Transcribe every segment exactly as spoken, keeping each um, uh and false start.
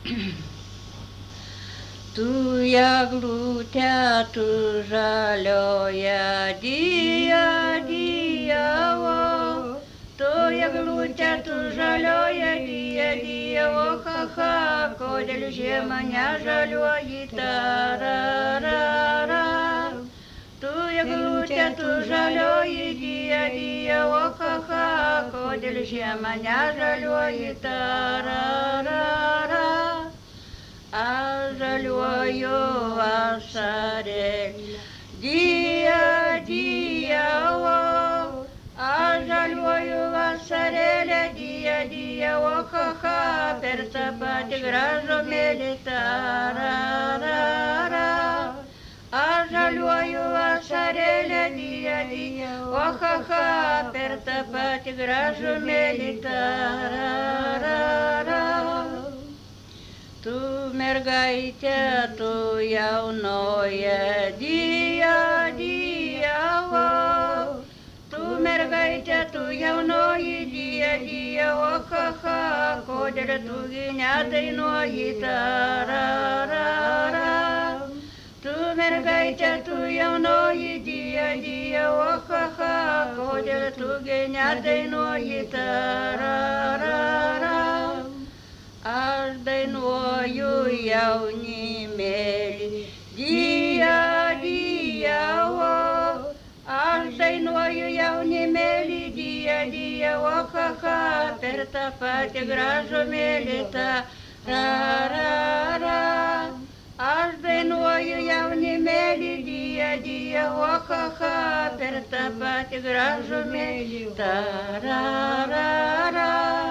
Tu eglute, tu žalioja, dija, dijevo. Tu eglute, tu žalioja, dija, dijevo, ha, ha, kodėl žiema nežalioji, tararara. Tu eglute, tu žalioji, dija, dijevo, ha, ha, kodėl žiema nežalioji, tararara. Aš žaliuoju vasarėlį, dija, dievo. Aš žaliuoju vasarėlį, dija, dievo, ha, ha, per tą patį gražumėlį, tararara. Aš žaliuoju vasarėlį, dija, dievo, ha, ha, per tą patį gražumėlį, tararara. Tu mergaitė, tu jaunoja, dija, dievo. Tu mergaitė, tu jaunoji, dija, dievo, ha, ha, kodėl tu gi nedainuoji, tararara. Tu mergaitė, tu jaunoji, dija, dievo, ha, ha, kodėl tu gi nedainuoji, tararara. Aš dainuoju jaunimėlį, dija, dievo. Aš dainuoju jaunimėlį, dija, dievo, ha, ha, per tą patį gražumėlį, tararara. Aš dainuoju jaunimėlį, dija, dievo, ha, ha, per tą patį gražumėlį, tararara.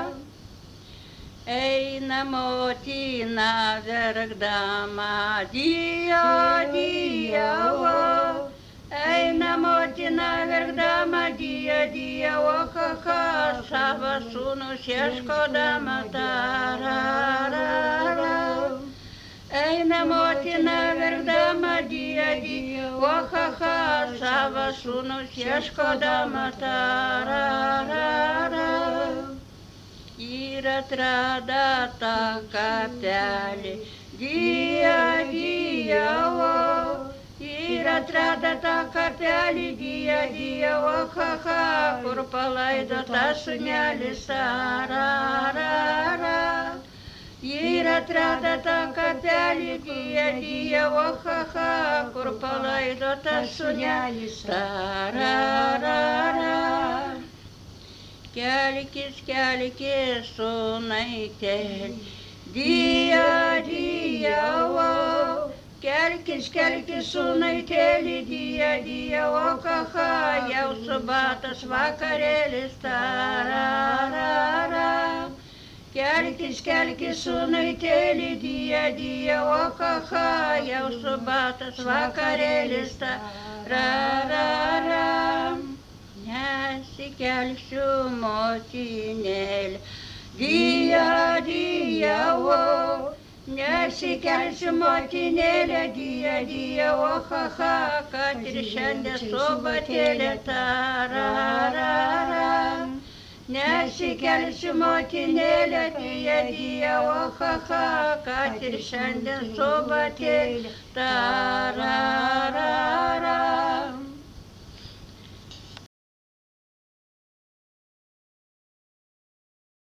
Eina motina verkdama, dija, dievo. Eina motina verkdama, dija, dievo, ha, ha, savo sūnus ieškodama, tararara. Eina motina verkdama, dija, dievo, ha, ha, savo sūnus ieškodama, tararara. Ir atrado tą kapelį, dija, dievo. Ir atrado tą kapelį, dija, dievo, ha, ha, kur palaidotas sūnelis, tararara. Ir atrado tą kapelį, dija, dievo, ha, ha, kur palaidotas sūnelis, tararara. Kelkis, kelkis, sūnaitėli, dija, dievo. Kelkis, kelkis, sūnaitėli, dija, dievo, ha, ha, jau subatas vakarėlis, tararara. Kelkis, kelkis, sūnaitėli, dija, dievo, ha, ha, jau subatas vakarėlis, tararara. Nesikelsiu, motinėlė, dija, dievo. Nesikelsiu, motinėlė, dija, dievo, ha, ha, kad ir šiandien subatėlė, tararara. Nesikelsiu, motinėlė, dija, dievo, ha, ha, kad ir šiandien subatėlė, tararara.